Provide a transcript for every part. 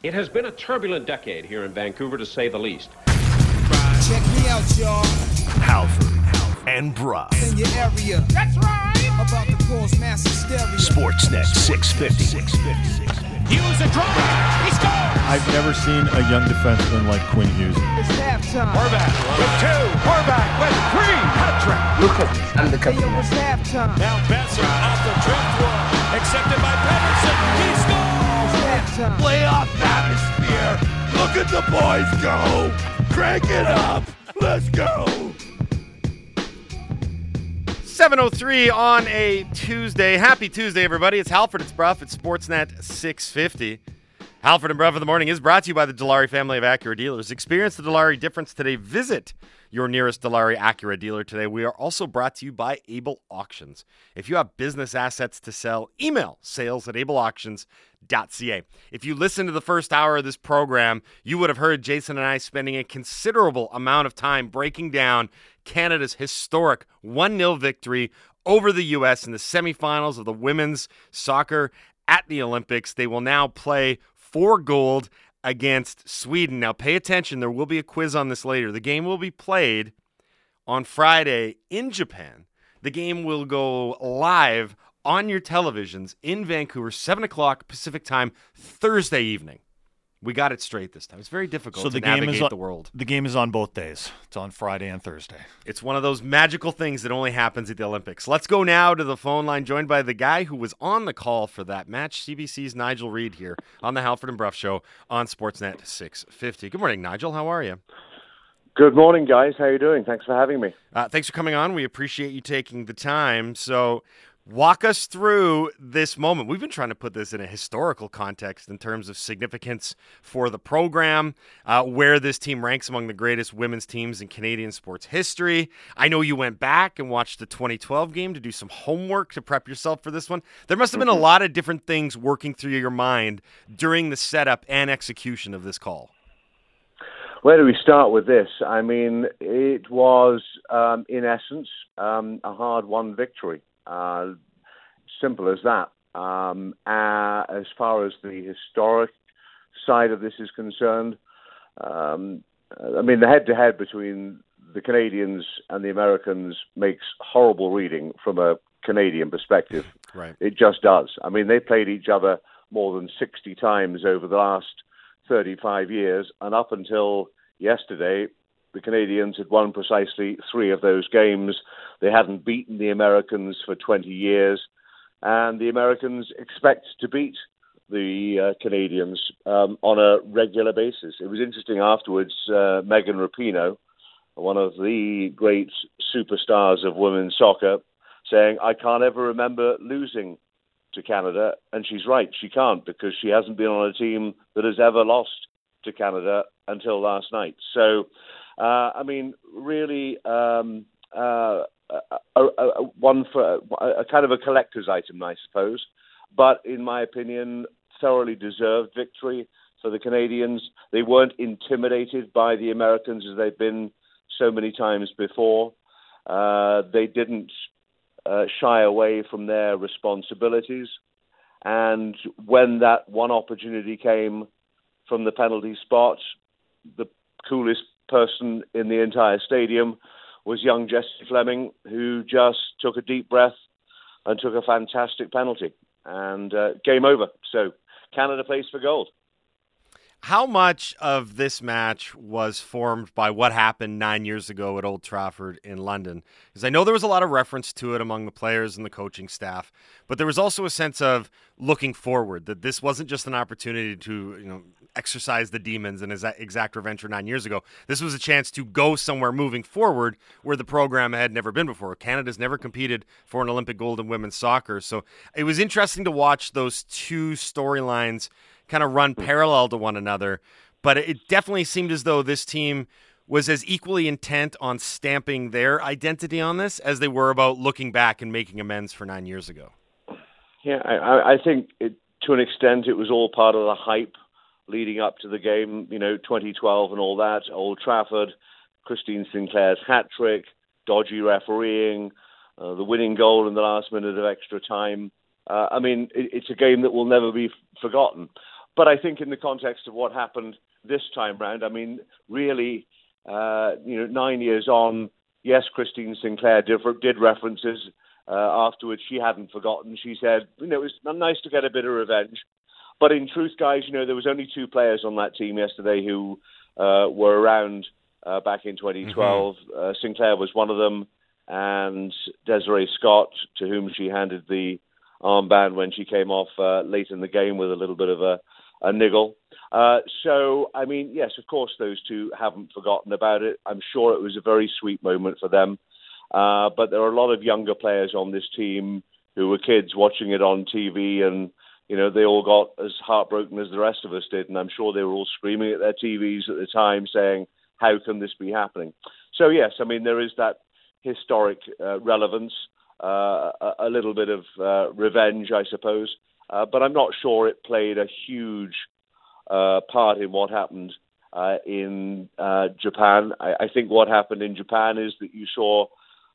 It has been a turbulent decade here in Vancouver, to say the least. Check me out, y'all. Halford and Brough. In your area. That's right. About to cause mass hysteria. Sportsnet 650. Hughes a drive. He scores. I've never seen a young defenseman like Quinn Hughes. It's halftime. Horvat with two. Horvat with three. Hat-trick. Look at this. I'm the Hey, yo, captain. it's halftime. Now Besser off the driftwood. Accepted by Pedersen. He scores. It's halftime. Playoff atmosphere. Look at the boys go. Crank it up. Let's go. 7:03 on a Tuesday. Happy Tuesday, everybody. It's Halford, it's Brough, it's Sportsnet 650. Halford and Brough in the Morning is brought to you by the Dilawri family of Acura dealers. Experience the Dilawri difference today. Visit your nearest Dilawri Acura dealer today. We are also brought to you by Able Auctions. If you have business assets to sell, email sales@ableauctions.ca. If you listen to the first hour of this program, you would have heard Jason and I spending a considerable amount of time breaking down Canada's historic 1-0 victory over the U.S. in the semifinals of the women's soccer at the Olympics. They will now play for gold against Sweden. Now, pay attention. There will be a quiz on this later. The game will be played on Friday in Japan. The game will go live on your televisions in Vancouver, 7 o'clock Pacific time, Thursday evening. We got it straight this time. It's very difficult to navigate the world. The game is on both days. It's on Friday and Thursday. It's one of those magical things that only happens at the Olympics. Let's go now to the phone line, joined by the guy who was on the call for that match, CBC's Nigel Reid here on the Halford and Brough Show on Sportsnet 650. Good morning, Nigel. How are you? Good morning, guys. How are you doing? Thanks for having me. Thanks for coming on. We appreciate you taking the time. So walk us through this moment. We've been trying to put this in a historical context in terms of significance for the program, where this team ranks among the greatest women's teams in Canadian sports history. I know you went back and watched the 2012 game to do some homework to prep yourself for this one. There must have been a lot of different things working through your mind during the setup and execution of this call. Where do we start with this? I mean, it was, in essence, a hard-won victory. Simple as that. As far as the historic side of this is concerned, I mean, the head-to-head between the Canadians and the Americans makes horrible reading from a Canadian perspective. Right. It just does. I mean, they played each other more than 60 times over the last 35 years, and up until yesterday, the Canadians had won precisely 3 of those games. They hadn't beaten the Americans for 20 years, and the Americans expect to beat the Canadians on a regular basis. It was interesting afterwards, Megan Rapinoe, one of the great superstars of women's soccer, saying, I can't ever remember losing to Canada, and she's right, she can't, because she hasn't been on a team that has ever lost to Canada until last night. So, I mean, really, one for a kind of a collector's item, I suppose. But in my opinion, thoroughly deserved victory for the Canadians. They weren't intimidated by the Americans as they've been so many times before. They didn't shy away from their responsibilities. And when that one opportunity came from the penalty spot, the coolest person in the entire stadium was young Jessie Fleming, who just took a deep breath and took a fantastic penalty. And game over. So Canada plays for gold. How much of this match was formed by what happened 9 years ago at Old Trafford in London? Because I know there was a lot of reference to it among the players and the coaching staff, but there was also a sense of looking forward, that this wasn't just an opportunity to, exercise the demons and exact revenge for 9 years ago. This was a chance to go somewhere moving forward where the program had never been before. Canada's never competed for an Olympic gold in women's soccer. So it was interesting to watch those two storylines kind of run parallel to one another, but it definitely seemed as though this team was as equally intent on stamping their identity on this as they were about looking back and making amends for 9 years ago. Yeah, I think to an extent it was all part of the hype leading up to the game, 2012 and all that, Old Trafford, Christine Sinclair's hat-trick, dodgy refereeing, the winning goal in the last minute of extra time. It's a game that will never be forgotten. But I think in the context of what happened this time round, I mean, really, 9 years on, yes, Christine Sinclair did references afterwards. She hadn't forgotten. She said, it was nice to get a bit of revenge. But in truth, guys, there was only 2 players on that team yesterday who were around back in 2012. Sinclair was one of them, and Desiree Scott, to whom she handed the armband when she came off late in the game with a little bit of a niggle. So, I mean, yes, of course, those 2 haven't forgotten about it. I'm sure it was a very sweet moment for them. But there are a lot of younger players on this team who were kids watching it on TV, and they all got as heartbroken as the rest of us did, and I'm sure they were all screaming at their TVs at the time saying, how can this be happening? So, yes, I mean, there is that historic relevance, a little bit of revenge, I suppose, but I'm not sure it played a huge part in what happened in Japan. I think what happened in Japan is that you saw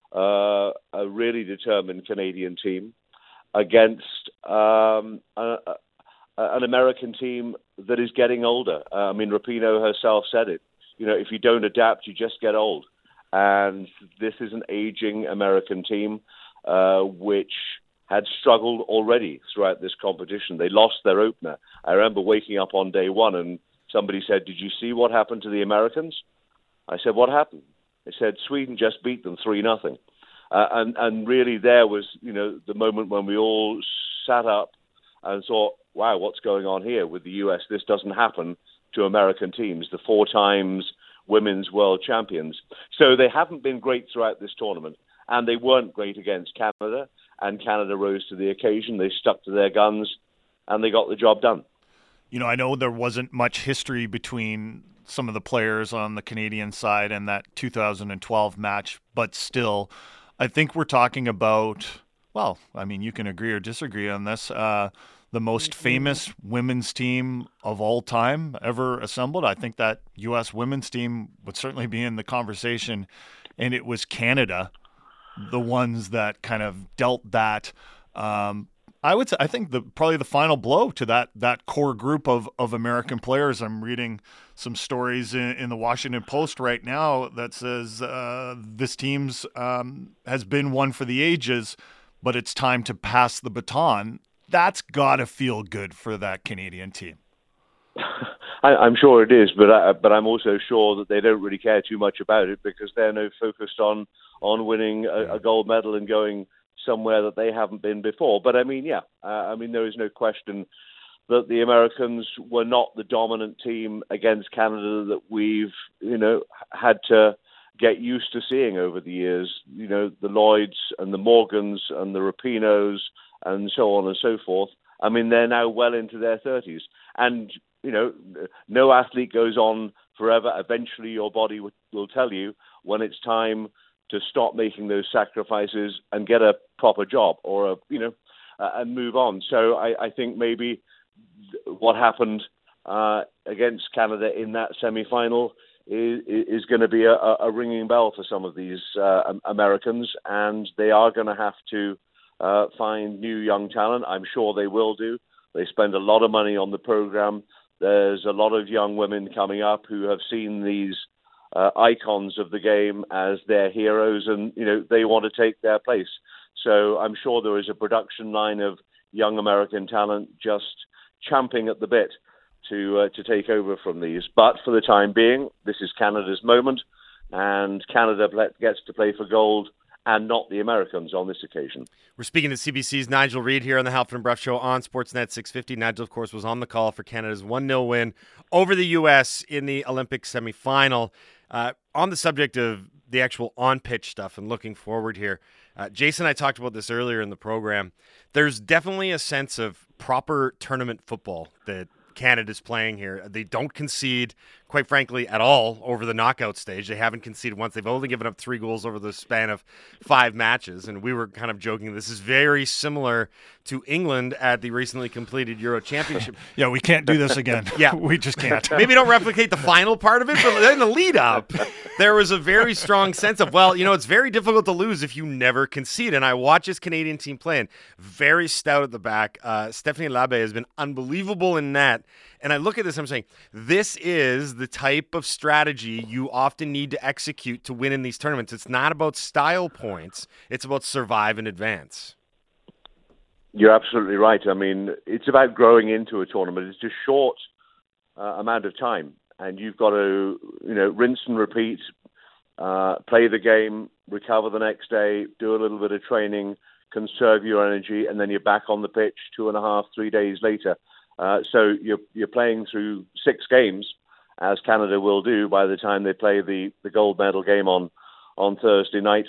a really determined Canadian team against an American team that is getting older. I mean, Rapinoe herself said it. If you don't adapt, you just get old. And this is an aging American team which had struggled already throughout this competition. They lost their opener. I remember waking up on day 1 and somebody said, did you see what happened to the Americans? I said, what happened? They said, Sweden just beat them 3-0. And really there was, the moment when we all sat up and thought, wow, what's going on here with the US? This doesn't happen to American teams, the 4 times women's world champions. So they haven't been great throughout this tournament, and they weren't great against Canada, and Canada rose to the occasion. They stuck to their guns, and they got the job done. I know there wasn't much history between some of the players on the Canadian side and that 2012 match, but still, I think we're talking about, well, I mean, you can agree or disagree on this, the most famous women's team of all time ever assembled. I think that U.S. women's team would certainly be in the conversation, and it was Canada, the ones that kind of dealt that. I think probably the final blow to that core group of American players. I'm reading some stories in the Washington Post right now that says this team's has been one for the ages, but it's time to pass the baton. That's got to feel good for that Canadian team. I'm sure it is, but I'm also sure that they don't really care too much about it because they're now focused on winning a gold medal and going somewhere that they haven't been before. But I mean, there is no question that the Americans were not the dominant team against Canada that we've, had to get used to seeing over the years. The Lloyds and the Morgans and the Rapinoes and so on and so forth. I mean, they're now well into their 30s. And, no athlete goes on forever. Eventually your body will tell you when it's time to stop making those sacrifices and get a proper job or and move on. So I think maybe what happened against Canada in that semi-final is going to be a ringing bell for some of these Americans, and they are going to have to find new young talent. I'm sure they will do. They spend a lot of money on the program. There's a lot of young women coming up who have seen these icons of the game as their heroes, and they want to take their place. So I'm sure there is a production line of young American talent just champing at the bit to take over from these. But for the time being, this is Canada's moment, and Canada gets to play for gold and not the Americans on this occasion. We're speaking to CBC's Nigel Reid here on the Halford and Bruff Show on Sportsnet 650. Nigel, of course, was on the call for Canada's 1-0 win over the U.S. in the Olympic semifinal. On the subject of the actual on-pitch stuff and looking forward here, Jason and I talked about this earlier in the program. There's definitely a sense of proper tournament football that Canada's playing here. They don't concede, quite frankly, at all over the knockout stage. They haven't conceded once. They've only given up 3 goals over the span of 5 matches. And we were kind of joking, this is very similar to England at the recently completed Euro Championship. Yeah, we can't do this again. Yeah. We just can't. Maybe don't replicate the final part of it, but in the lead up, there was a very strong sense of, it's very difficult to lose if you never concede. And I watch this Canadian team playing very stout at the back. Stephanie Labbé has been unbelievable in net. And I look at this, I'm saying, this is the type of strategy you often need to execute to win in these tournaments. It's not about style points. It's about survive and advance. You're absolutely right. I mean, it's about growing into a tournament. It's just short amount of time. And you've got to, rinse and repeat, play the game, recover the next day, do a little bit of training, conserve your energy, and then you're back on the pitch 2.5, 3 days later. So you're playing through 6 games, as Canada will do by the time they play the gold medal game on Thursday night.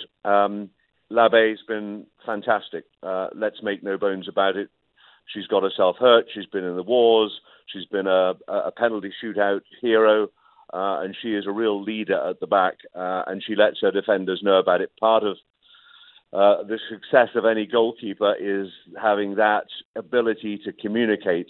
Labbé's been fantastic. Let's make no bones about it. She's got herself hurt. She's been in the wars. She's been a penalty shootout hero. And she is a real leader at the back, and she lets her defenders know about it. Part of the success of any goalkeeper is having that ability to communicate.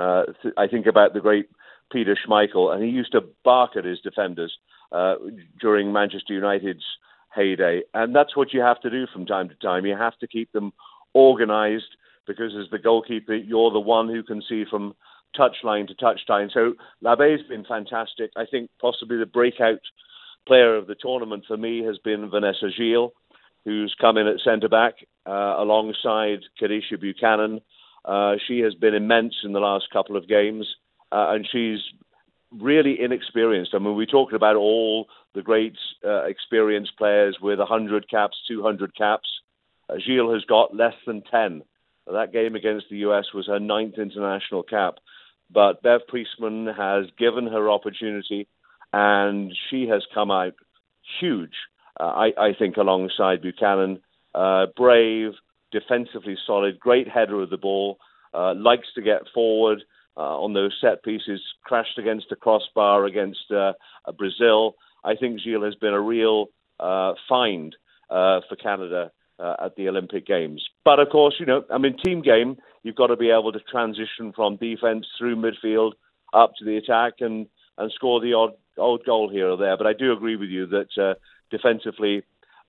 I think about the great Peter Schmeichel, and he used to bark at his defenders during Manchester United's heyday. And that's what you have to do from time to time. You have to keep them organised, because as the goalkeeper, you're the one who can see from touchline to touchline. So Labbé's been fantastic. I think possibly the breakout player of the tournament for me has been Vanessa Gilles, who's come in at centre-back alongside Kadisha Buchanan. She has been immense in the last couple of games, and she's really inexperienced. I mean, we talked about all the great experienced players with 100 caps, 200 caps. Gilles has got less than 10. That game against the US was her 9th international cap. But Bev Priestman has given her opportunity, and she has come out huge, I think, alongside Buchanan. Brave, defensively solid, great header of the ball, likes to get forward on those set pieces, crashed against the crossbar against Brazil. I think Gilles has been a real find for Canada at the Olympic Games. But of course, team game, you've got to be able to transition from defense through midfield up to the attack and score the odd goal here or there. But I do agree with you that defensively,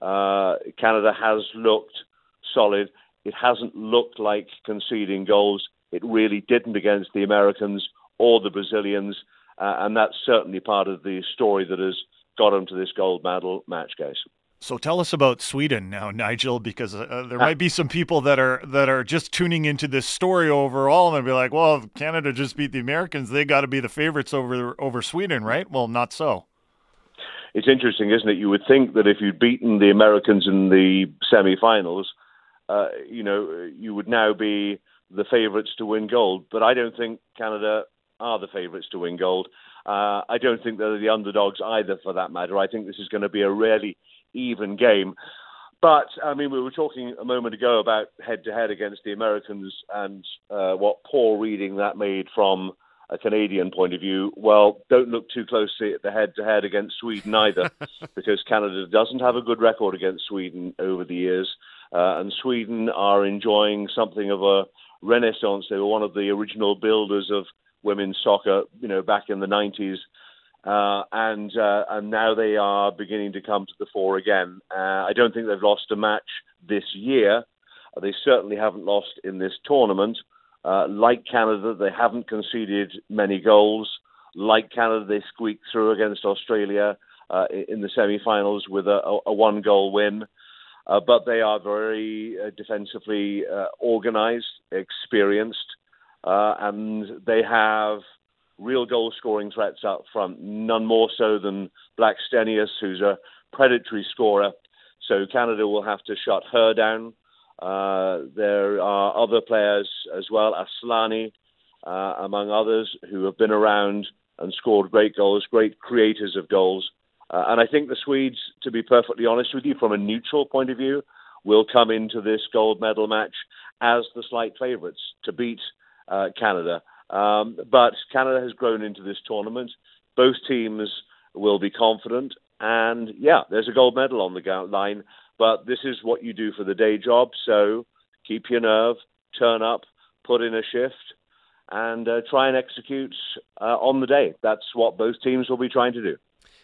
Canada has looked solid. It hasn't looked like conceding goals. It really didn't against the Americans or the Brazilians. And that's certainly part of the story that has got them to this gold medal match, guys. So tell us about Sweden now, Nigel, because there might be some people that are just tuning into this story overall, and they'll be like, well, if Canada just beat the Americans, they got to be the favorites over Sweden, right? Well, not so. It's interesting, isn't it? You would think that if you'd beaten the Americans in the semi-finals, you would now be the favorites to win gold. But I don't think Canada are the favorites to win gold. I don't think they're the underdogs either, for that matter. I think this is going to be a really even game. But, we were talking a moment ago about head-to-head against the Americans and what poor reading that made from a Canadian point of view. Well, don't look too closely at the head-to-head against Sweden either, because Canada doesn't have a good record against Sweden over the years. And Sweden are enjoying something of a renaissance. They were one of the original builders of women's soccer, back in the 90s. And now they are beginning to come to the fore again. I don't think they've lost a match this year. They certainly haven't lost in this tournament. Like Canada, they haven't conceded many goals. Like Canada, they squeaked through against Australia in the semi-finals with a one-goal win. But they are very defensively organized, experienced, and they have real goal-scoring threats up front, none more so than Black Stenius, who's a predatory scorer. So Canada will have to shut her down. There are other players as well, Aslani, among others, who have been around and scored great goals, great creators of goals. And I think the Swedes, to be perfectly honest with you, from a neutral point of view, will come into this gold medal match as the slight favourites to beat Canada. But Canada has grown into this tournament. Both teams will be confident. And, there's a gold medal on the line. But this is what you do for the day job. So keep your nerve, turn up, put in a shift, and try and execute on the day. That's what both teams will be trying to do.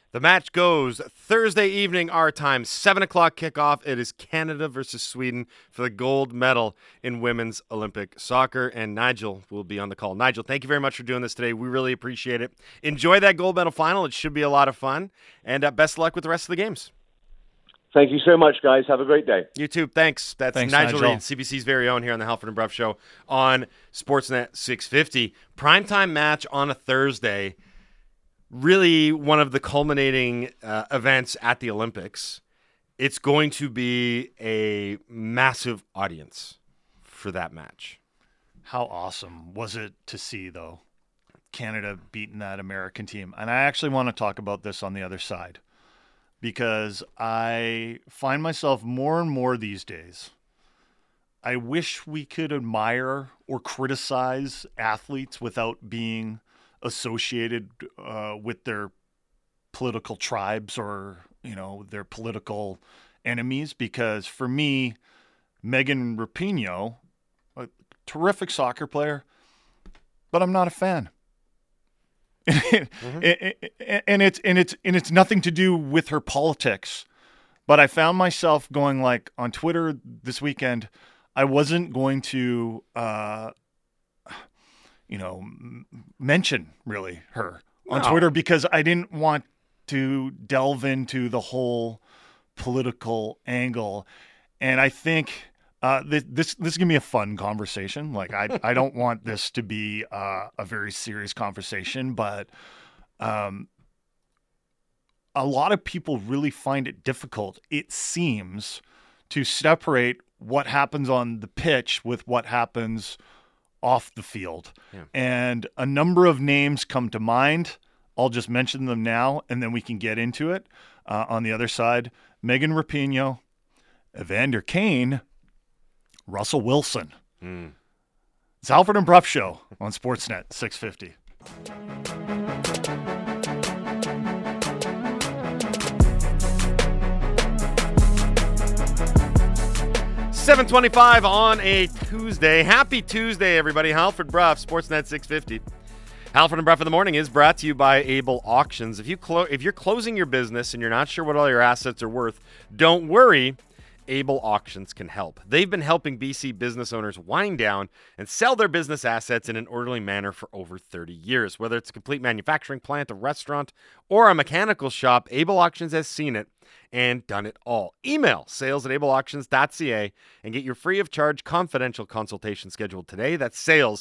The match goes Thursday evening, our time, 7 o'clock kickoff. It is Canada versus Sweden for the gold medal in women's Olympic soccer, and Nigel will be on the call. Nigel, thank you very much for doing this today. We really appreciate it. Enjoy that gold medal final. It should be a lot of fun, and best of luck with the rest of the games. Thank you so much, guys. Have a great day. You too. Thanks. That's Nigel Reid, CBC's very own, here on the Halford and Brough Show on Sportsnet 650. Primetime match on a Thursday. Really one of the culminating events at the Olympics. It's going to be a massive audience for that match. How awesome was it to see, though, Canada beating that American team? And I actually want to talk about this on the other side, because I find myself more and more these days, I wish we could admire or criticize athletes without being associated with their political tribes or, their political enemies. Because for me, Megan Rapinoe, a terrific soccer player, but I'm not a fan. And it's nothing to do with her politics. But I found myself going, like, on Twitter this weekend, I wasn't going to mention really her on Twitter, because I didn't want to delve into the whole political angle. And I think this is gonna be a fun conversation. Like, I don't want this to be a very serious conversation, but a lot of people really find it difficult, it seems, to separate what happens on the pitch with what happens off the field. Yeah. And a number of names come to mind. I'll just mention them now, and then we can get into it. On the other side, Megan Rapinoe, Evander Kane, Russell Wilson. It's Halford and Brough Show on Sportsnet 650. 7:25 on a Tuesday. Happy Tuesday, everybody. Halford Brough, Sportsnet 650. Halford and Brough in the Morning is brought to you by Able Auctions. If you're closing your business and you're not sure what all your assets are worth, don't worry. Able Auctions can help. They've been helping BC business owners wind down and sell their business assets in an orderly manner for over 30 years. Whether it's a complete manufacturing plant, a restaurant, or a mechanical shop, Able Auctions has seen it and done it all. Email sales@ableauctions.ca and get your free of charge confidential consultation scheduled today. That's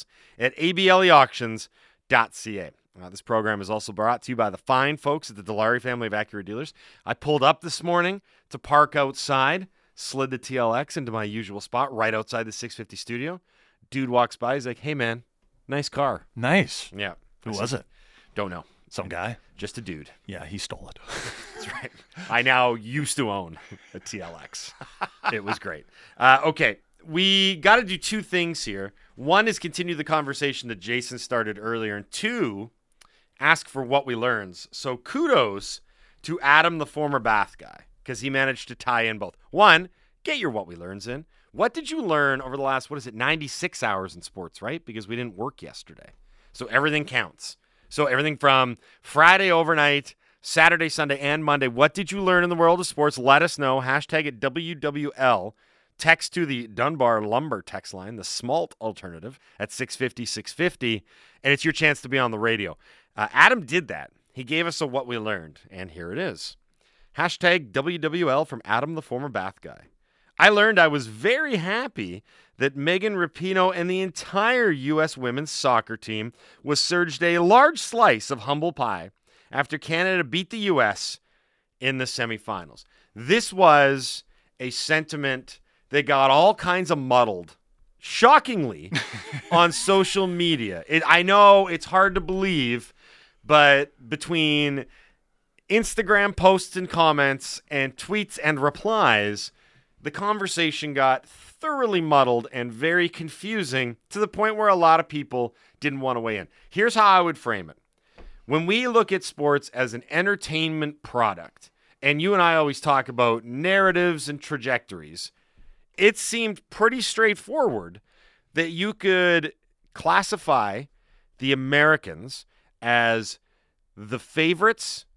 sales@ableauctions.ca. This program is also brought to you by the fine folks at the Dilawri family of Acura dealers. I pulled up this morning to park outside, slid the TLX into my usual spot right outside the 650 studio. Dude walks by. He's like, "Hey, man, nice car." Nice. Yeah. Who was it? Don't know. Some guy? Just a dude. Yeah, he stole it. That's right. I now used to own a TLX. It was great. Okay, we got to do two things here. One is continue the conversation that Jason started earlier, and two, ask for what we learned. So kudos to Adam, the former Bath guy, because he managed to tie in both. One, get your what we learns in. What did you learn over the last, 96 hours in sports, right? Because we didn't work yesterday. So everything counts. So everything from Friday overnight, Saturday, Sunday, and Monday. What did you learn in the world of sports? Let us know. Hashtag it WWL. Text to the Dunbar Lumber text line, the SMALT alternative, at 650-650, and it's your chance to be on the radio. Adam did that. He gave us a what we learned, and here it is. Hashtag WWL from Adam, the former Bath guy. I learned I was very happy that Megan Rapinoe and the entire U.S. women's soccer team was served a large slice of humble pie after Canada beat the U.S. in the semifinals. This was a sentiment that got all kinds of muddled, shockingly, on social media. I know it's hard to believe, but between Instagram posts and comments and tweets and replies, the conversation got thoroughly muddled and very confusing to the point where a lot of people didn't want to weigh in. Here's how I would frame it. When we look at sports as an entertainment product, and you and I always talk about narratives and trajectories, it seemed pretty straightforward that you could classify the Americans as the favorites,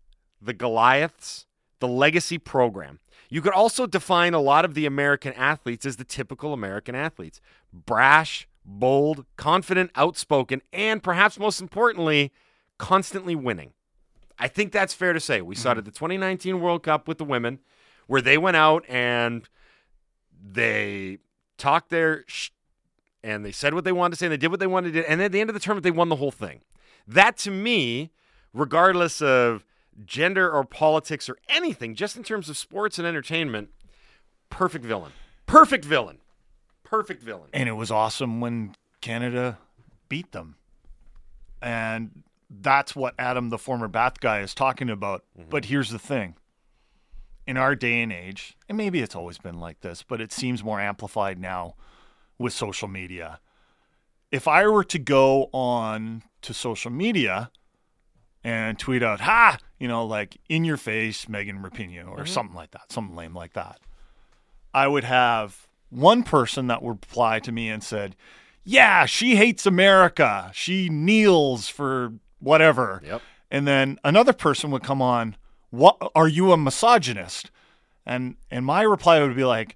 the Goliaths, the legacy program. You could also define a lot of the American athletes as the typical American athletes. Brash, bold, confident, outspoken, and perhaps most importantly, constantly winning. I think that's fair to say. We saw it at the 2019 World Cup with the women, where they went out and they talked their and they said what they wanted to say, and they did what they wanted to do, and at the end of the tournament, they won the whole thing. That, to me, regardless of gender or politics or anything, just in terms of sports and entertainment, perfect villain. Perfect villain. Perfect villain. And it was awesome when Canada beat them. And that's what Adam, the former Bath guy, is talking about. Mm-hmm. But here's the thing. In our day and age, and maybe it's always been like this, but it seems more amplified now with social media. If I were to go on to social media and tweet out, like, in your face, Megan Rapinoe, or something like that, something lame like that, I would have one person that would reply to me and said, yeah, she hates America. She kneels for whatever. Yep. And then another person would come on, what, are you a misogynist? And my reply would be like,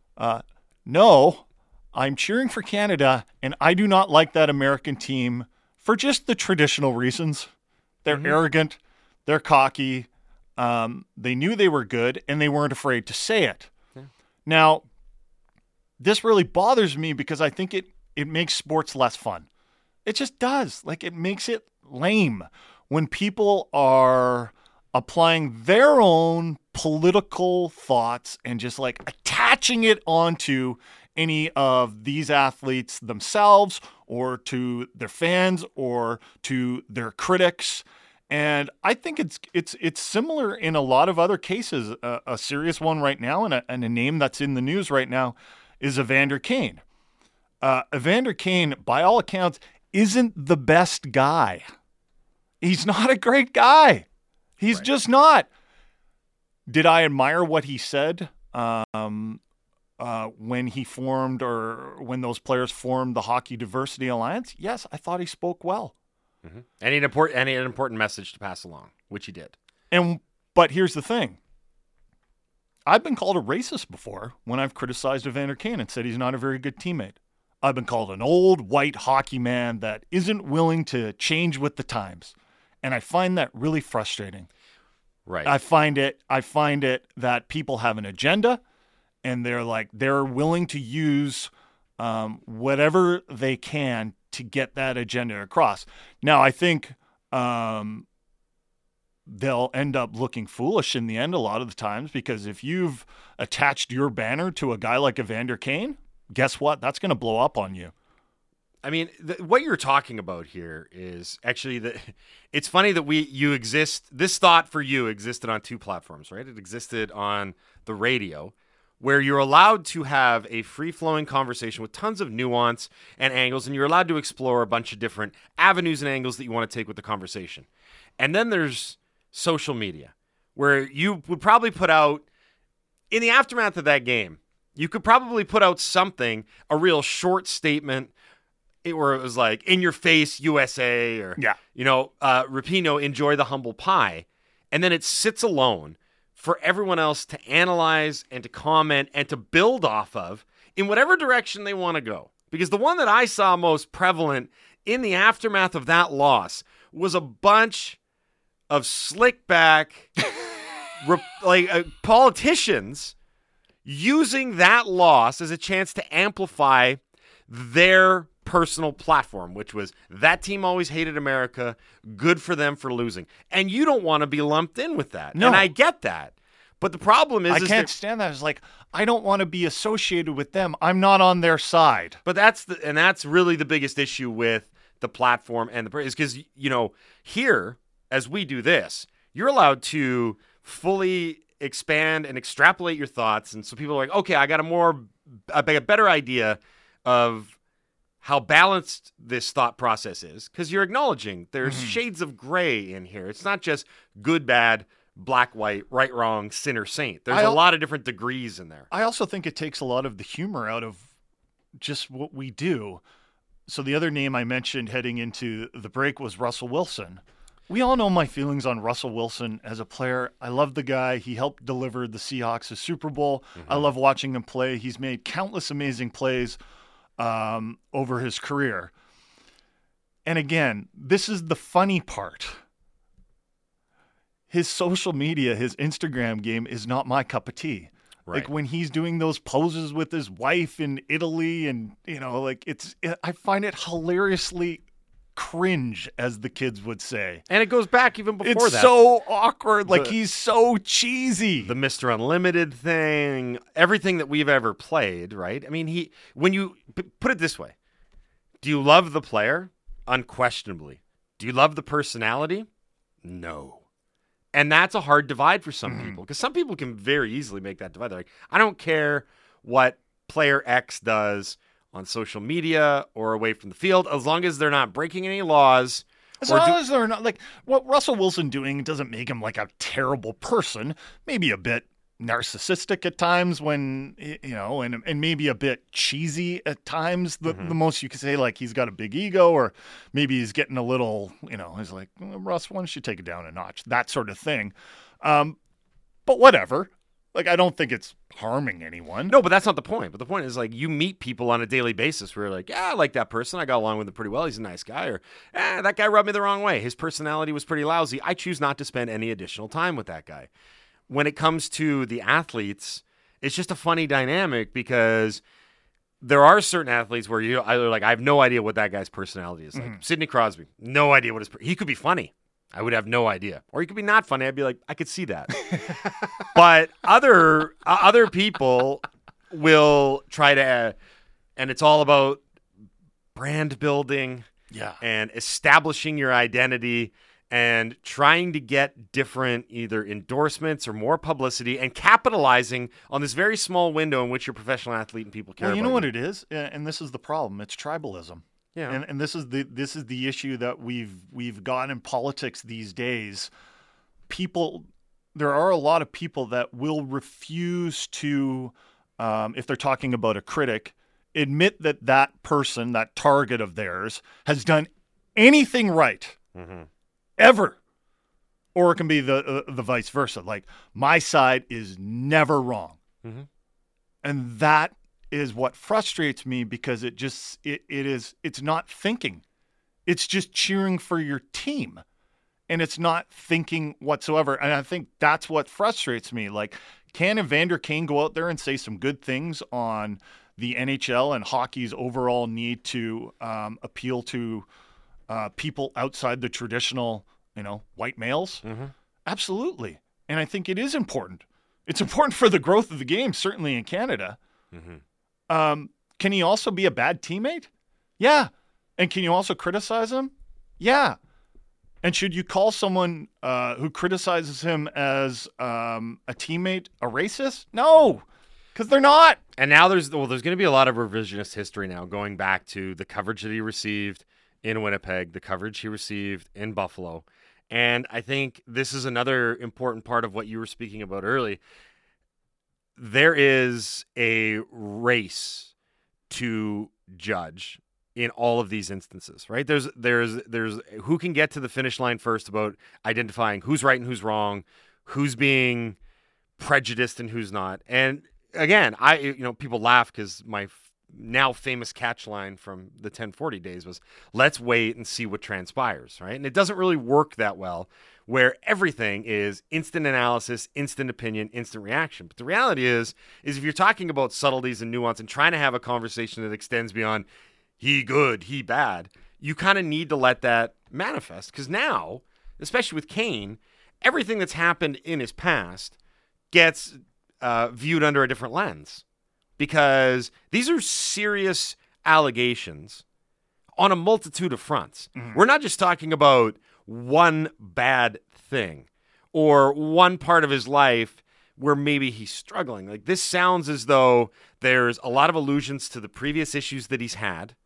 no, I'm cheering for Canada, and I do not like that American team for just the traditional reasons. They're arrogant, they're cocky, they knew they were good, and they weren't afraid to say it. Yeah. Now, this really bothers me because I think it makes sports less fun. It just does. Like, it makes it lame when people are applying their own political thoughts and just like attaching it onto any of these athletes themselves or to their fans or to their critics. And I think it's similar in a lot of other cases. A serious one right now and a name that's in the news right now is Evander Kane. Evander Kane, by all accounts, isn't the best guy. He's not a great guy. He's just not. Did I admire what he said when he formed or when those players formed the Hockey Diversity Alliance? Yes, I thought he spoke well. Mm-hmm. And he had an important message to pass along, which he did. But here's the thing. I've been called a racist before when I've criticized Evander Kane and said he's not a very good teammate. I've been called an old white hockey man that isn't willing to change with the times. And I find that really frustrating. Right. I find it that people have an agenda and they're willing to use whatever they can to get that agenda across. Now, I think they'll end up looking foolish in the end a lot of the times, because if you've attached your banner to a guy like Evander Kane, guess what? That's going to blow up on you. I mean, what you're talking about here is actually it's funny that you exist. This thought for you existed on two platforms, right? It existed on the radio, where you're allowed to have a free-flowing conversation with tons of nuance and angles, and you're allowed to explore a bunch of different avenues and angles that you want to take with the conversation. And then there's social media, where you would probably put out, in the aftermath of that game, you could probably put out something, a real short statement, where it was like, in your face, USA, or, Rapinoe, enjoy the humble pie. And then it sits alone for everyone else to analyze and to comment and to build off of in whatever direction they want to go. Because the one that I saw most prevalent in the aftermath of that loss was a bunch of slick back politicians using that loss as a chance to amplify their personal platform, which was that team always hated America, good for them for losing. And you don't want to be lumped in with that. No. And I get that. But the problem is I can't stand that. It's like, I don't want to be associated with them. I'm not on their side. But that's really the biggest issue with the platform and is because, here, as we do this, you're allowed to fully expand and extrapolate your thoughts. And so people are like, okay, I got a better idea of how balanced this thought process is, because you're acknowledging there's shades of gray in here. It's not just good, bad, black, white, right, wrong, sinner, saint. There's a lot of different degrees in there. I also think it takes a lot of the humor out of just what we do. So the other name I mentioned heading into the break was Russell Wilson. We all know my feelings on Russell Wilson as a player. I love the guy. He helped deliver the Seahawks a Super Bowl. I love watching him play. He's made countless amazing plays over his career. And again, this is the funny part. His social media, his Instagram game is not my cup of tea. Right. Like when he's doing those poses with his wife in Italy and, I find it hilariously cringe, as the kids would say. And it goes back even before It's that. so awkward. Like he's so cheesy. The Mr. Unlimited thing, everything that we've ever played, right? I mean, when you put it this way, do you love the player? Unquestionably. Do you love the personality? No. And that's a hard divide for some people, because some people can very easily make that divide. They're like, I don't care what player X does on social media or away from the field, as long as they're not breaking any laws. As long as they're not, like, what Russell Wilson doing doesn't make him like a terrible person. Maybe a bit narcissistic at times when, and maybe a bit cheesy at times. The most you could say, like, he's got a big ego, or maybe he's getting a little, he's like, Russ, why don't you take it down a notch? That sort of thing. But whatever. Like, I don't think it's harming anyone. No, but that's not the point. But the point is, like, you meet people on a daily basis where you're like, yeah, I like that person. I got along with him pretty well. He's a nice guy. Or, that guy rubbed me the wrong way. His personality was pretty lousy. I choose not to spend any additional time with that guy. When it comes to the athletes, it's just a funny dynamic, because there are certain athletes where I have no idea what that guy's personality is. Like Sidney Crosby, no idea what he could be funny. I would have no idea. Or he could be not funny. I'd be like, I could see that. But other people will try to, and it's all about brand building and establishing your identity and trying to get different either endorsements or more publicity and capitalizing on this very small window in which you're a professional athlete and people care about you know what it is? And this is the problem. It's tribalism. Yeah. And this is the issue that we've got in politics these days. There are a lot of people that will refuse to, if they're talking about a critic, admit that person, that target of theirs, has done anything right ever. Or it can be the vice versa. Like, my side is never wrong. And that is what frustrates me, because it's not thinking. It's just cheering for your team, and it's not thinking whatsoever. And I think that's what frustrates me. Like, can Evander Kane go out there and say some good things on the NHL and hockey's overall need to appeal to people outside the traditional, white males? Absolutely. And I think it is important. It's important for the growth of the game, certainly in Canada. Can he also be a bad teammate? Yeah. And can you also criticize him? Yeah. And should you call someone who criticizes him as a teammate a racist? No, because they're not. And now there's going to be a lot of revisionist history now, going back to the coverage that he received in Winnipeg, the coverage he received in Buffalo. And I think this is another important part of what you were speaking about early. There is a race to judge in all of these instances, right? There's who can get to the finish line first about identifying who's right and who's wrong, who's being prejudiced and who's not. And again, people laugh because my now famous catch line from the 1040 days was, let's wait and see what transpires, right? And it doesn't really work that well, where everything is instant analysis, instant opinion, instant reaction. But the reality is if you're talking about subtleties and nuance and trying to have a conversation that extends beyond he good, he bad, you kind of need to let that manifest. Because now, especially with Kane, everything that's happened in his past gets viewed under a different lens. Because these are serious allegations on a multitude of fronts. We're not just talking about one bad thing or one part of his life where maybe he's struggling. Like, this sounds as though there's a lot of allusions to the previous issues that he's had,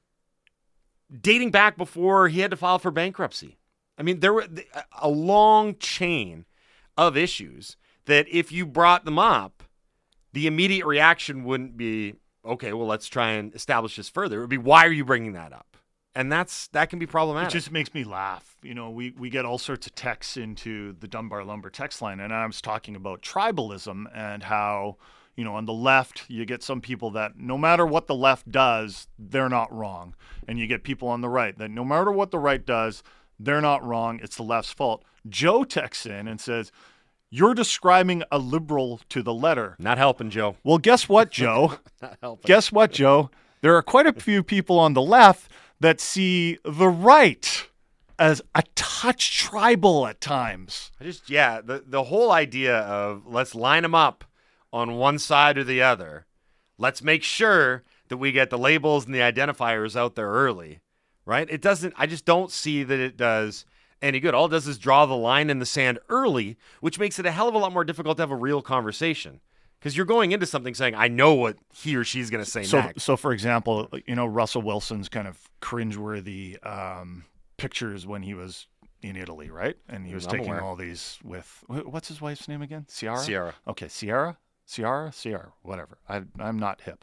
dating back before he had to file for bankruptcy. I mean, there were a long chain of issues that if you brought them up, the immediate reaction wouldn't be, okay, well, let's try and establish this further. It would be, why are you bringing that up? And that can be problematic. It just makes me laugh. You know, we get all sorts of texts into the Dunbar Lumber text line, and I was talking about tribalism and how, you know, on the left, you get some people that no matter what the left does, they're not wrong. And you get people on the right that no matter what the right does, they're not wrong. It's the left's fault. Joe texts in and says, "You're describing a liberal to the letter." Not helping, Joe. Well, guess what, Joe? Not helping. Guess what, Joe? There are quite a few people on the left that see the right as a touch tribal at times. The whole idea of let's line them up on one side or the other. Let's make sure that we get the labels and the identifiers out there early, right? I just don't see that it does any good. All it does is draw the line in the sand early, which makes it a hell of a lot more difficult to have a real conversation. Because you're going into something saying, I know what he or she's going to say next. So, for example, you know, Russell Wilson's kind of cringeworthy pictures when he was in Italy, right? And he was taking all these with, what's his wife's name again? Ciara? Okay, Ciara, whatever. I'm not hip.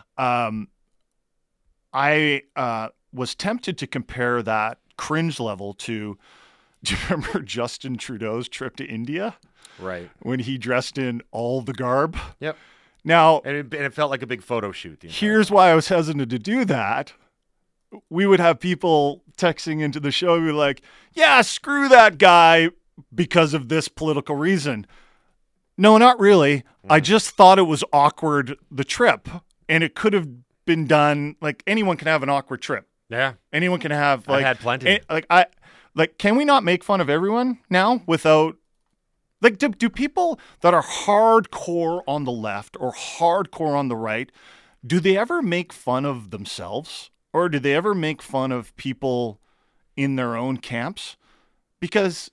I was tempted to compare that cringe level to, do you remember Justin Trudeau's trip to India? Right. When he dressed in all the garb. Yep. Now, and it felt like a big photo shoot. Here's why I was hesitant to do that. We would have people texting into the show and be like, yeah, screw that guy because of this political reason. No, not really. I just thought it was awkward, the trip. And it could have been done, like anyone can have an awkward trip. Yeah. Anyone can have, like, I've had plenty. Can we not make fun of everyone now without, like, do people that are hardcore on the left or hardcore on the right, do they ever make fun of themselves? Or do they ever make fun of people in their own camps? Because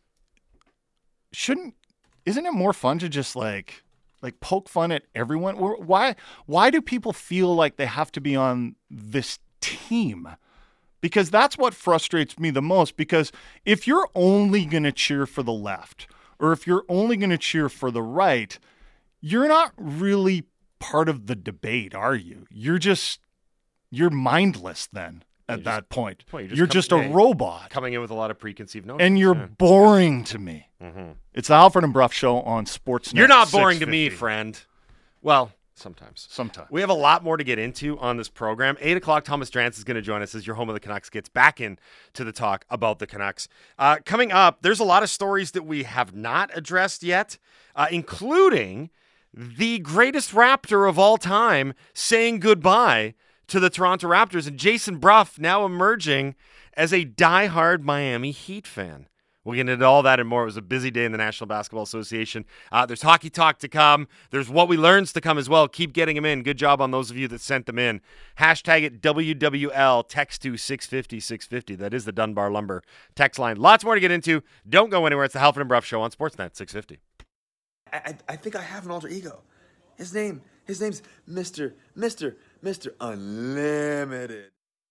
isn't it more fun to just like poke fun at everyone? Why do people feel like they have to be on this team? Because that's what frustrates me the most. Because if you're only going to cheer for the left, or if you're only going to cheer for the right, you're not really part of the debate, are you? You're mindless then at that point. You're just a robot. Coming in with a lot of preconceived notions. And you're boring to me. Mm-hmm. It's the Halford and Bruff Show on Sportsnet. You're not boring to me, friend. Well, sometimes. Sometimes. We have a lot more to get into on this program. 8 o'clock, Thomas Drance is going to join us as your home of the Canucks gets back into the talk about the Canucks. Coming up, there's a lot of stories that we have not addressed yet, including the greatest Raptor of all time saying goodbye to the Toronto Raptors, and Jason Bruff now emerging as a diehard Miami Heat fan. We'll get into all that and more. It was a busy day in the National Basketball Association. There's hockey talk to come. There's what we learns to come as well. Keep getting them in. Good job on those of you that sent them in. Hashtag it WWL. Text to 650-650. That is the Dunbar Lumber text line. Lots more to get into. Don't go anywhere. It's the Halford and Bruff Show on Sportsnet 650. I think I have an alter ego. His name's Mr. Unlimited.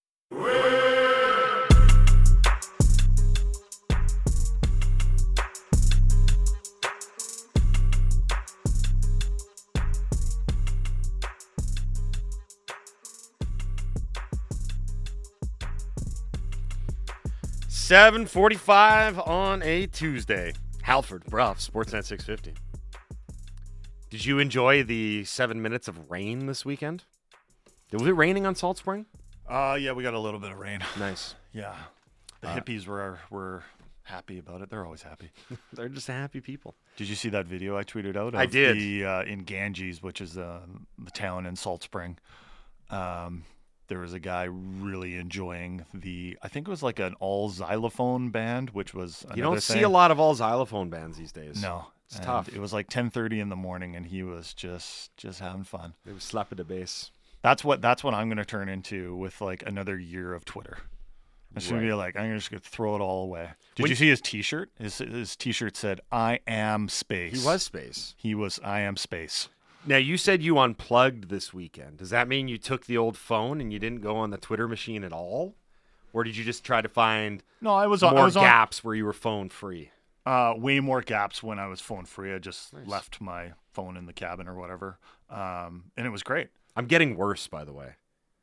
$7:45 on a Tuesday. Halford, Bruff, Sportsnet 650. Did you enjoy the 7 minutes of rain this weekend? Was it raining on Salt Spring? Yeah, we got a little bit of rain. Nice. Yeah. The hippies were happy about it. They're always happy. They're just happy people. Did you see that video I tweeted out? I did. In Ganges, which is the town in Salt Spring. There was a guy really enjoying I think it was like an all xylophone band, which was another You don't thing. see a lot of all xylophone bands these days. No. It's tough. It was like 10:30 in the morning, and he was just having fun. They were slapping the bass. That's what I'm going to turn into with like another year of Twitter. It's going to be like, I'm just going to throw it all away. Did you see his T-shirt? His T-shirt said, I am space. He was space. He was, I am space. Now, you said you unplugged this weekend. Does that mean you took the old phone and you didn't go on the Twitter machine at all? Or did you just try to find more gaps where you were phone free? Way more gaps when I was phone free. I just left my phone in the cabin or whatever. And it was great. I'm getting worse, by the way.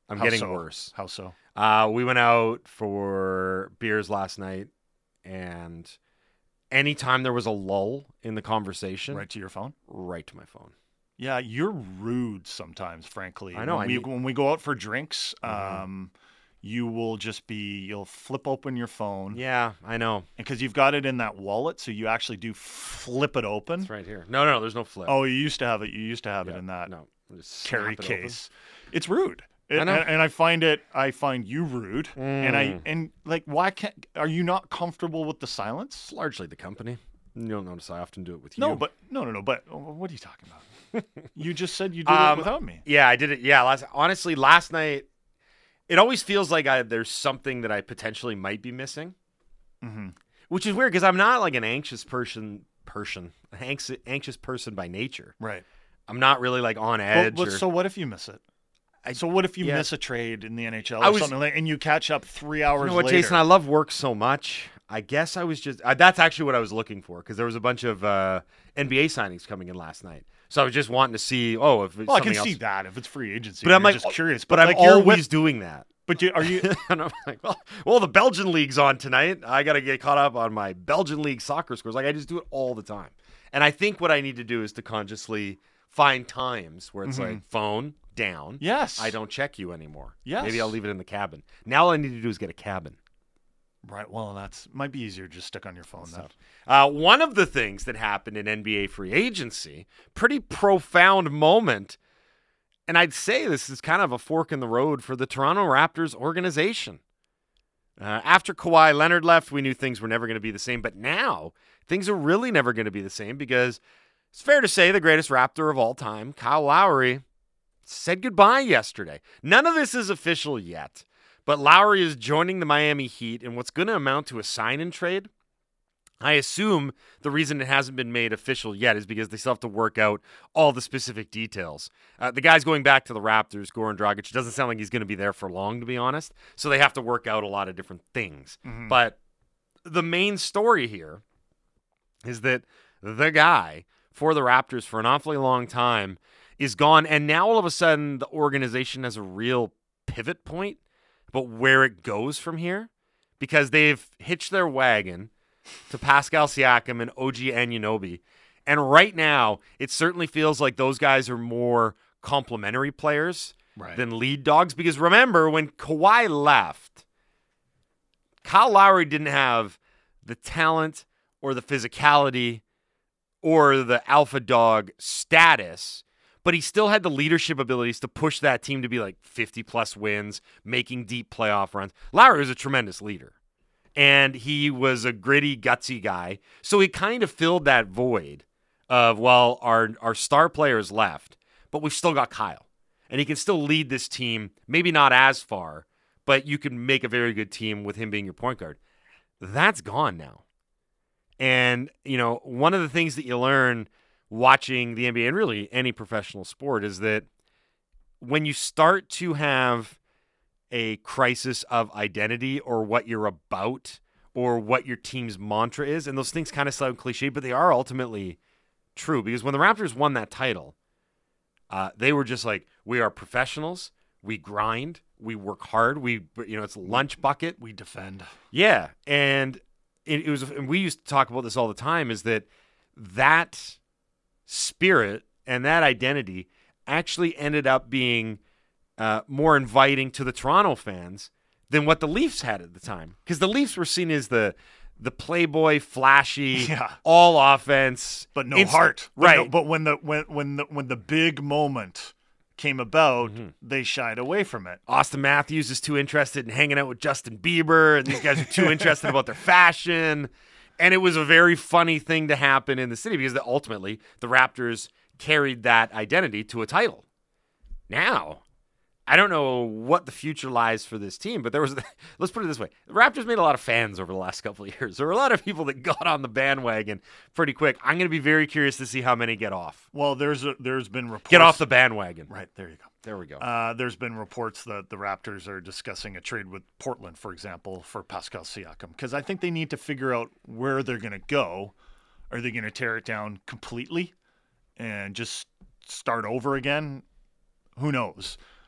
I'm How getting so? worse. How so? We went out for beers last night, and anytime there was a lull in the conversation, Right to your phone? right to my phone. Yeah, you're rude sometimes, frankly. I know, When we go out for drinks, you'll flip open your phone. Yeah, I know. Because you've got it in that wallet, so you actually do flip it open. It's right here. No, there's no flip. Oh, you used to have it. You used to have it in that carry case. It's rude. I know. And I find you rude. And why are you not comfortable with the silence? It's largely the company. You'll notice I often do it with you. No, but what are you talking about? You just said you did it without me. Yeah, I did it. Yeah, last night, it always feels like there's something that I potentially might be missing, which is weird because I'm not like an anxious person by nature. Right. I'm not really like on edge. So what if you miss it? So what if you miss a trade in the NHL or something and you catch up 3 hours later? You know what, Jason? I love work so much. I guess I was just that's actually what I was looking for because there was a bunch of NBA signings coming in last night. So I was just wanting to see, if it's I can something see else. that if it's free agency. But I'm like, just curious. But I'm always doing that. But are you? And I'm like, well, the Belgian league's on tonight. I got to get caught up on my Belgian league soccer scores. Like I just do it all the time. And I think what I need to do is to consciously find times where it's like phone down. Yes. I don't check you anymore. Yes. Maybe I'll leave it in the cabin. Now all I need to do is get a cabin. Right. Well, that's might be easier just stick on your phone then. One of the things that happened in NBA free agency, pretty profound moment, and I'd say this is kind of a fork in the road for the Toronto Raptors organization. After Kawhi Leonard left, we knew things were never going to be the same, but now things are really never going to be the same because it's fair to say the greatest Raptor of all time, Kyle Lowry, said goodbye yesterday. None of this is official yet. But Lowry is joining the Miami Heat in what's going to amount to a sign-and trade. I assume the reason it hasn't been made official yet is because they still have to work out all the specific details. The guy's going back to the Raptors, Goran Dragic. Doesn't sound like he's going to be there for long, to be honest. So they have to work out a lot of different things. Mm-hmm. But the main story here is that the guy for the Raptors for an awfully long time is gone. And now all of a sudden the organization has a real pivot point. But where it goes from here, because they've hitched their wagon to Pascal Siakam and OG Anunoby. And right now, it certainly feels like those guys are more complementary players than lead dogs. Because remember, when Kawhi left, Kyle Lowry didn't have the talent or the physicality or the alpha dog status, but he still had the leadership abilities to push that team to be like 50-plus wins, making deep playoff runs. Lowry was a tremendous leader, and he was a gritty, gutsy guy. So he kind of filled that void of, well, our star players left, but we've still got Kyle, and he can still lead this team, maybe not as far, but you can make a very good team with him being your point guard. That's gone now. And, one of the things that you learn watching the NBA and really any professional sport is that when you start to have a crisis of identity or what you're about or what your team's mantra is, and those things kind of sound cliche, but they are ultimately true, because when the Raptors won that title, they were just like, we are professionals, we grind, we work hard, it's lunch bucket, we defend. Yeah, and it was, and we used to talk about this all the time, is that spirit and that identity actually ended up being more inviting to the Toronto fans than what the Leafs had at the time. Because the Leafs were seen as the playboy, flashy, all offense, but no heart. Right. But when the big moment came about, they shied away from it. Austin Matthews is too interested in hanging out with Justin Bieber, and these guys are too interested about their fashion. And it was a very funny thing to happen in the city because ultimately the Raptors carried that identity to a title. Now, I don't know what the future lies for this team, but let's put it this way. The Raptors made a lot of fans over the last couple of years. There were a lot of people that got on the bandwagon pretty quick. I'm going to be very curious to see how many get off. Well, there's been reports. Get off the bandwagon. Right, there you go. There we go. There's been reports that the Raptors are discussing a trade with Portland, for example, for Pascal Siakam, because I think they need to figure out where they're going to go. Are they going to tear it down completely and just start over again? Who knows?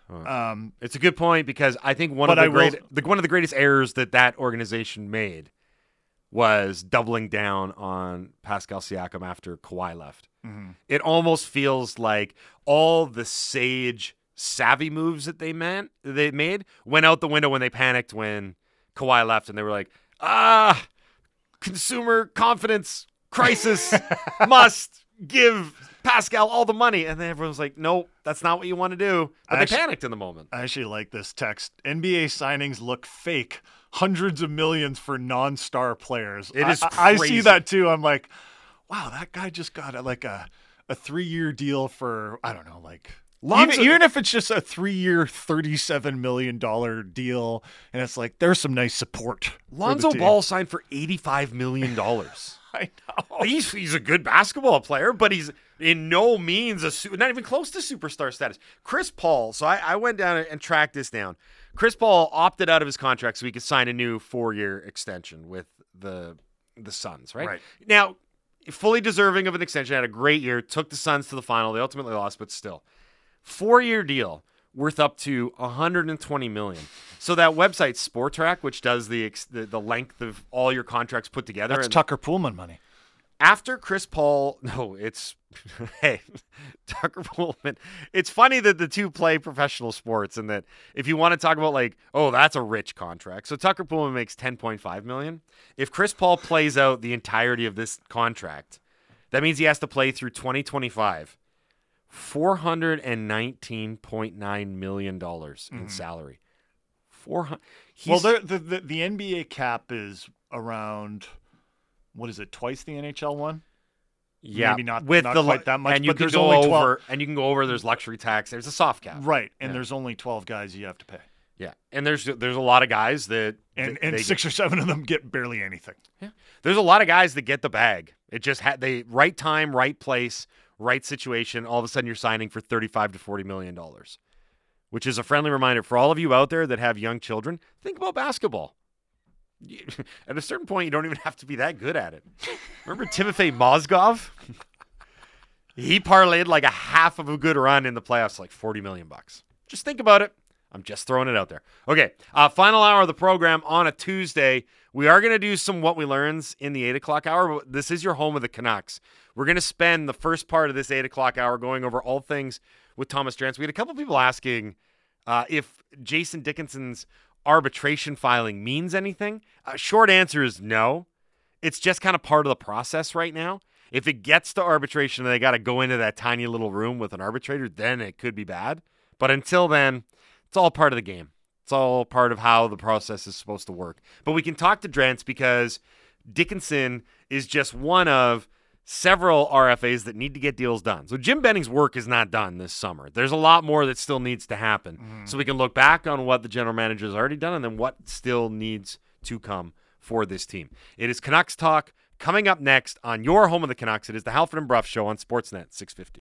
It's a good point because I think one of the greatest errors that organization made was doubling down on Pascal Siakam after Kawhi left. Mm-hmm. It almost feels like all the savvy moves that they made went out the window when they panicked when Kawhi left, and they were like, consumer confidence crisis, must give Pascal all the money. And then everyone's like, nope, that's not what you want to do. But they panicked in the moment. I actually like this text. NBA signings look fake. Hundreds of millions for non-star players. It is crazy. I see that too. I'm like, wow, that guy just got a 3-year deal for, I don't know, like even if it's just a 3-year, $37 million deal, and it's like there's some nice support. Lonzo Ball signed for $85 million. I know. He's a good basketball player, but he's in no means not even close to superstar status. Chris Paul. So I went down and tracked this down. Chris Paul opted out of his contract so he could sign a new 4-year extension with the Suns, right? Now, fully deserving of an extension, had a great year, took the Suns to the final. They ultimately lost, but still. 4-year deal worth up to $120 million. So that website Spotrac, which does the length of all your contracts put together. That's Tucker Poolman money. After Chris Paul, Tucker Poolman. It's funny that the two play professional sports, and that if you want to talk about that's a rich contract. So Tucker Poolman makes $10.5 million. If Chris Paul plays out the entirety of this contract, that means he has to play through 2025. $419.9 million in salary. The NBA cap is around, what is it, twice the NHL one? Yeah, maybe not quite that much. And you can go over. And you can go over. There's luxury tax. There's a soft cap, right? And there's only 12 guys you have to pay. Yeah, and there's a lot of guys that and 6 or 7 of them get barely anything. Yeah, there's a lot of guys that get the bag. It just they right time, right place, right situation. All of a sudden, you're signing for $35 to $40 million, which is a friendly reminder for all of you out there that have young children. Think about basketball. At a certain point, you don't even have to be that good at it. Remember Timofey Mozgov? He parlayed like a half of a good run in the playoffs, like $40 million. Just think about it. I'm just throwing it out there. Okay, final hour of the program on a Tuesday. We are going to do some What We Learns in the 8 o'clock hour. But this is your home of the Canucks. We're going to spend the first part of this 8 o'clock hour going over all things with Thomas Drance. We had a couple people asking if Jason Dickinson's arbitration filing means anything. Short answer is no. It's just kind of part of the process right now. If it gets to arbitration and they got to go into that tiny little room with an arbitrator, then it could be bad. But until then, it's all part of the game. It's all part of how the process is supposed to work. But we can talk to Drance because Dickinson is just one of several RFAs that need to get deals done. So Jim Benning's work is not done this summer. There's a lot more that still needs to happen. So we can look back on what the general manager has already done and then what still needs to come for this team. It is Canucks Talk coming up next on your home of the Canucks. It is the Halford and Bruff Show on Sportsnet 650.